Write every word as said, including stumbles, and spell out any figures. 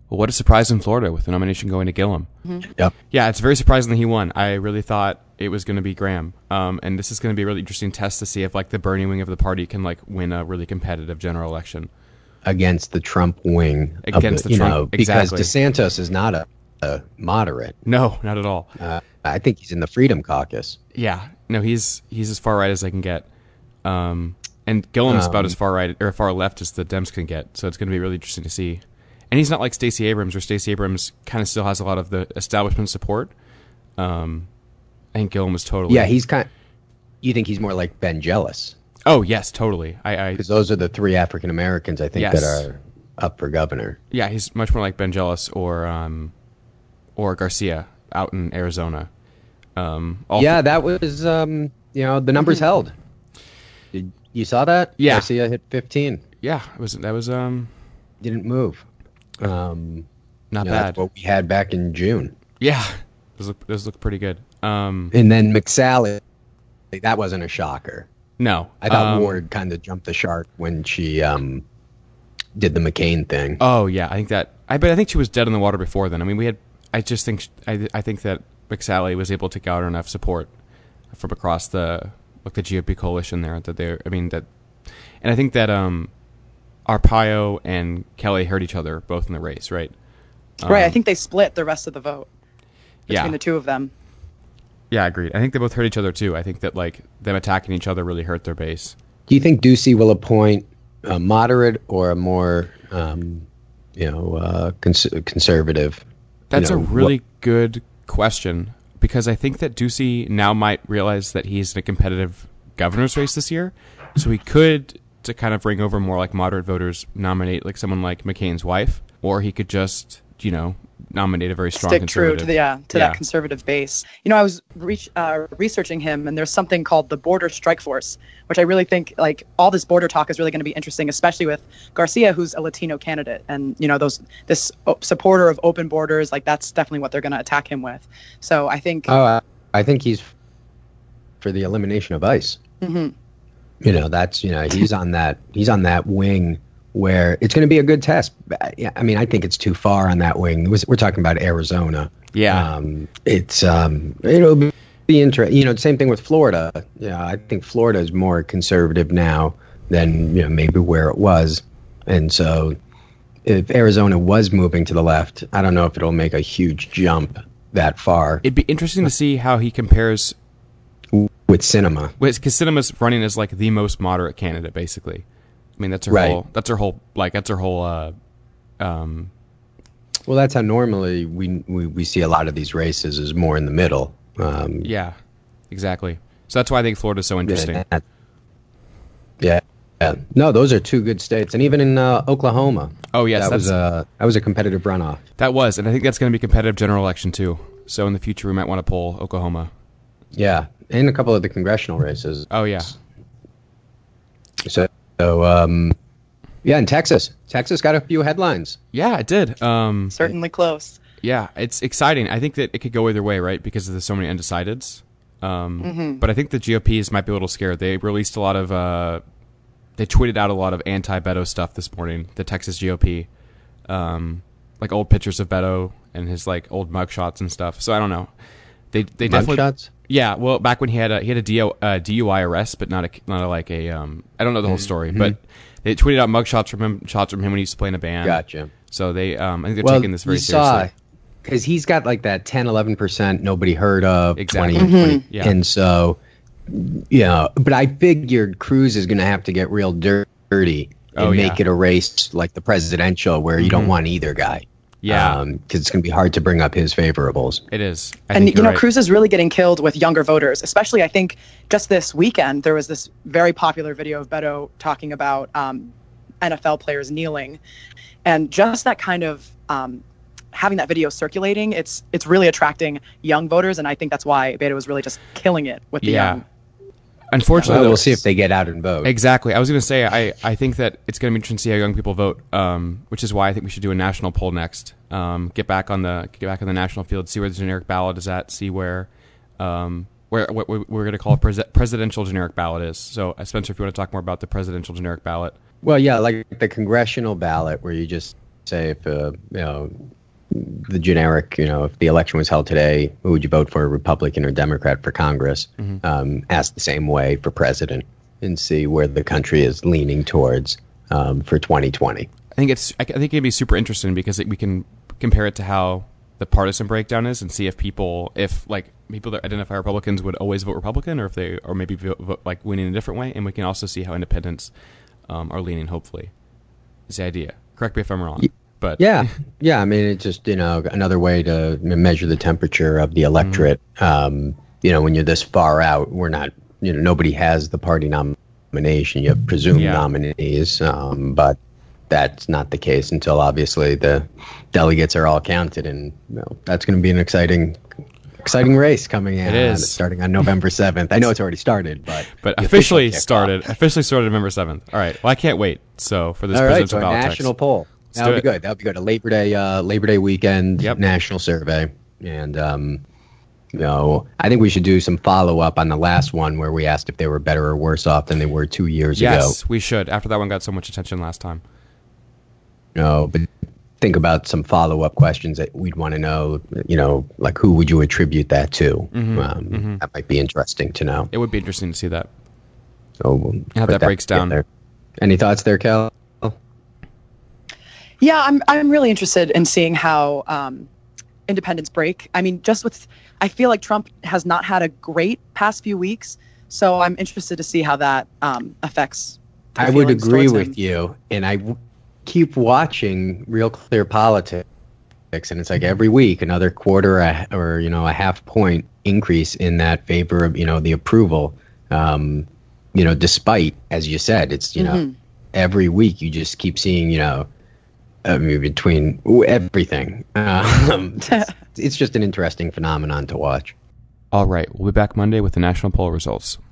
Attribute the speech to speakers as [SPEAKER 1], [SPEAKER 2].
[SPEAKER 1] Well, what a surprise in Florida with the nomination going to Gillum.
[SPEAKER 2] Mm-hmm. Yep.
[SPEAKER 1] Yeah, it's very surprising that he won. I really thought it was going to be Graham. Um, and this is going to be a really interesting test to see if like the Bernie wing of the party can like win a really competitive general election.
[SPEAKER 2] Against the Trump wing.
[SPEAKER 1] Against
[SPEAKER 2] of the,
[SPEAKER 1] the
[SPEAKER 2] you
[SPEAKER 1] Trump,
[SPEAKER 2] know,
[SPEAKER 1] exactly.
[SPEAKER 2] Because DeSantis is not a, a moderate.
[SPEAKER 1] No, not at all.
[SPEAKER 2] Uh, I think he's in the Freedom Caucus.
[SPEAKER 1] Yeah. No, he's he's as far right as I can get. Um, and Gillum's um, about as far right or far left as the Dems can get. So it's going to be really interesting to see. And he's not like Stacey Abrams, where Stacey Abrams kind of still has a lot of the establishment support. Um, I think Gillum is totally...
[SPEAKER 2] Yeah, he's kind of... You think he's more like Ben Jealous?
[SPEAKER 1] Oh, yes, totally. I
[SPEAKER 2] Because those are the three African-Americans, I think, yes. that are up for governor.
[SPEAKER 1] Yeah, he's much more like Ben Jealous or um, or Garcia out in Arizona. Um,
[SPEAKER 2] yeah, th- that was, um, you know, the numbers mm-hmm. held. Did, you saw that?
[SPEAKER 1] Yeah.
[SPEAKER 2] Garcia hit fifteen.
[SPEAKER 1] Yeah, it was that was... Um,
[SPEAKER 2] Didn't move. Um,
[SPEAKER 1] Not
[SPEAKER 2] you know,
[SPEAKER 1] bad.
[SPEAKER 2] That's what we had back in June.
[SPEAKER 1] Yeah, those look, those look pretty good. Um,
[SPEAKER 2] and then McSally, that wasn't a shocker.
[SPEAKER 1] No.
[SPEAKER 2] I thought
[SPEAKER 1] um,
[SPEAKER 2] Ward kind of jumped the shark when she um, did the McCain thing.
[SPEAKER 1] Oh, yeah, I think that... I But I think she was dead in the water before then. I mean, we had... I just think... I, I think that McSally was able to garner enough support from across the like the G O P coalition there that they... I mean, that... And I think that... um. Arpaio and Kelly hurt each other both in the race, right?
[SPEAKER 3] Um, right. I think they split the rest of the vote between
[SPEAKER 1] yeah.
[SPEAKER 3] the two of them.
[SPEAKER 1] Yeah, agreed. I think they both hurt each other too. I think that like them attacking each other really hurt their base.
[SPEAKER 2] Do you think Ducey will appoint a moderate or a more, um, you know, uh, cons- conservative?
[SPEAKER 1] That's
[SPEAKER 2] you know,
[SPEAKER 1] a really
[SPEAKER 2] what-
[SPEAKER 1] good question because I think that Ducey now might realize that he's in a competitive governor's race this year, so he could. To kind of bring over more like moderate voters, nominate like someone like McCain's wife, or he could just, you know, nominate a very strong
[SPEAKER 3] stick
[SPEAKER 1] conservative.
[SPEAKER 3] true to the yeah to yeah. that conservative base. You know, I was re- uh, researching him, and there's something called the Border Strike Force, which I really think like all this border talk is really going to be interesting, especially with Garcia, who's a Latino candidate, and you know those this o- supporter of open borders, like that's definitely what they're going to attack him with. So I think.
[SPEAKER 2] Oh, uh, I think he's for the elimination of ICE.
[SPEAKER 3] Mm-hmm.
[SPEAKER 2] You know, that's, you know, he's on that, he's on that wing where it's going to be a good test. I mean, I think it's too far on that wing. We're talking about Arizona.
[SPEAKER 1] Yeah.
[SPEAKER 2] Um, it's, um, it'll be interesting. You know, same thing with Florida. Yeah. I think Florida is more conservative now than, you know, maybe where it was. And so if Arizona was moving to the left, I don't know if it'll make a huge jump that far.
[SPEAKER 1] It'd be interesting to see how he compares
[SPEAKER 2] with Sinema,
[SPEAKER 1] because Sinema's running as like the most moderate candidate, basically. I mean, that's her
[SPEAKER 2] right.
[SPEAKER 1] whole. That's her whole. Like that's her whole. Uh, um,
[SPEAKER 2] well, that's how normally we, we we see a lot of these races is more in the middle. Um,
[SPEAKER 1] yeah, exactly. So that's why I think Florida's so interesting.
[SPEAKER 2] Yeah, that, yeah, yeah. No, those are two good states, and even in uh, Oklahoma.
[SPEAKER 1] Oh yes,
[SPEAKER 2] that was a that was a competitive runoff.
[SPEAKER 1] That was, and I think that's going to be a competitive general election too. So in the future, we might want to pull Oklahoma.
[SPEAKER 2] Yeah, and a couple of the congressional races.
[SPEAKER 1] Oh, yeah.
[SPEAKER 2] So, so um, yeah, in Texas. Texas got a few headlines.
[SPEAKER 1] Yeah, it did. Um,
[SPEAKER 3] Certainly close.
[SPEAKER 1] Yeah, it's exciting. I think that it could go either way, right, because there's so many undecideds. Um,
[SPEAKER 3] mm-hmm.
[SPEAKER 1] But I think the G O Ps might be a little scared. They released a lot of... Uh, they tweeted out a lot of anti-Beto stuff this morning, the Texas G O P. Um, like old pictures of Beto and his like old mugshots and stuff. So I don't know. They they definitely...
[SPEAKER 2] Mugshots?
[SPEAKER 1] Yeah, well, back when he had a he had a D O, uh, D U I arrest, but not a not a, like a um. I don't know the whole story,
[SPEAKER 2] mm-hmm.
[SPEAKER 1] but they tweeted out mugshots from him, shots from him when he used to play in a band.
[SPEAKER 2] Gotcha.
[SPEAKER 1] So they um, I think they're
[SPEAKER 2] well,
[SPEAKER 1] taking this very
[SPEAKER 2] you seriously.
[SPEAKER 1] Saw,
[SPEAKER 2] because he's got like that ten, eleven percent nobody heard of.
[SPEAKER 1] Exactly.
[SPEAKER 2] twenty,
[SPEAKER 3] mm-hmm.
[SPEAKER 2] twenty, yeah. And so, you know, but I figured Cruz is going to have to get real dirty and
[SPEAKER 1] oh,
[SPEAKER 2] make
[SPEAKER 1] yeah.
[SPEAKER 2] it a race like the presidential where you mm-hmm. don't want either guy.
[SPEAKER 1] Yeah,
[SPEAKER 2] because um, it's going to be hard to bring up his favorables.
[SPEAKER 1] It is. I
[SPEAKER 3] and,
[SPEAKER 1] think
[SPEAKER 3] you know,
[SPEAKER 1] right.
[SPEAKER 3] Cruz is really getting killed with younger voters, especially I think just this weekend, there was this very popular video of Beto talking about um, N F L players kneeling. And just that kind of um, having that video circulating, it's it's really attracting young voters. And I think that's why Beto was really just killing it with the
[SPEAKER 1] yeah.
[SPEAKER 3] young.
[SPEAKER 1] Unfortunately,
[SPEAKER 2] well, we'll see if they get out and vote.
[SPEAKER 1] Exactly. I was going to say, I, I think that it's going to be interesting to see how young people vote, um, which is why I think we should do a national poll next. Um, get back on the get back on the national field, see where the generic ballot is at, see where um, where what we're going to call a pres- presidential generic ballot is. So, uh, Spencer, if you want to talk more about the presidential generic ballot.
[SPEAKER 2] Well, yeah, like the congressional ballot where you just say if uh, you know the generic, you know, if the election was held today, who would you vote for, Republican or Democrat for Congress? Mm-hmm. Um, ask the same way for president and see where the country is leaning towards um, for twenty twenty.
[SPEAKER 1] I think it's. I think it'd be super interesting because it, we can compare it to how the partisan breakdown is and see if people, if like people that identify Republicans would always vote Republican, or if they, or maybe vote, vote like leaning a different way, and we can also see how independents um, are leaning. Hopefully, is the idea. Correct me if I'm wrong. But
[SPEAKER 2] yeah, yeah. I mean, it's just, you know, another way to measure the temperature of the electorate. Mm-hmm. Um, you know, when you're this far out, we're not, you know, nobody has the party nomination. You have presumed yeah. nominees, um, but that's not the case until obviously the delegates are all counted, and you know, that's going to be an exciting, exciting race coming in.
[SPEAKER 1] It is
[SPEAKER 2] starting on November seventh. I know it's already started, but
[SPEAKER 1] but officially started. Officially started November seventh. All right. Well, I can't wait. So for this
[SPEAKER 2] all right,
[SPEAKER 1] presidential
[SPEAKER 2] so a
[SPEAKER 1] ballot
[SPEAKER 2] national
[SPEAKER 1] text.
[SPEAKER 2] poll.
[SPEAKER 1] Let's
[SPEAKER 2] That would be good. That would be good. A Labor Day, uh, Labor Day weekend
[SPEAKER 1] yep.
[SPEAKER 2] national survey, and um, you know, I think we should do some follow up on the last one where we asked if they were better or worse off than they were two years
[SPEAKER 1] yes,
[SPEAKER 2] ago.
[SPEAKER 1] Yes, we should. After that one got so much attention last time.
[SPEAKER 2] No, but think about some follow up questions that we'd want to know. You know, like who would you attribute that to?
[SPEAKER 1] Mm-hmm,
[SPEAKER 2] um,
[SPEAKER 1] mm-hmm.
[SPEAKER 2] That might be interesting to know.
[SPEAKER 1] It would be interesting to see that.
[SPEAKER 2] So we'll
[SPEAKER 1] how that, that breaks down.
[SPEAKER 2] There. Any thoughts there, Cal?
[SPEAKER 3] Yeah, I'm I'm really interested in seeing how um, independents break. I mean, just with, I feel like Trump has not had a great past few weeks, so I'm interested to see how that um, affects.
[SPEAKER 2] I would agree with you, and I w- keep watching Real Clear Politics, and it's like every week another quarter a, or you know a half point increase in that favor of you know the approval. Um, you know, despite, as you said, it's you mm-hmm. know every week you just keep seeing you know. I mean, between everything. Um, it's, it's just an interesting phenomenon to watch.
[SPEAKER 1] All right. We'll be back Monday with the national poll results.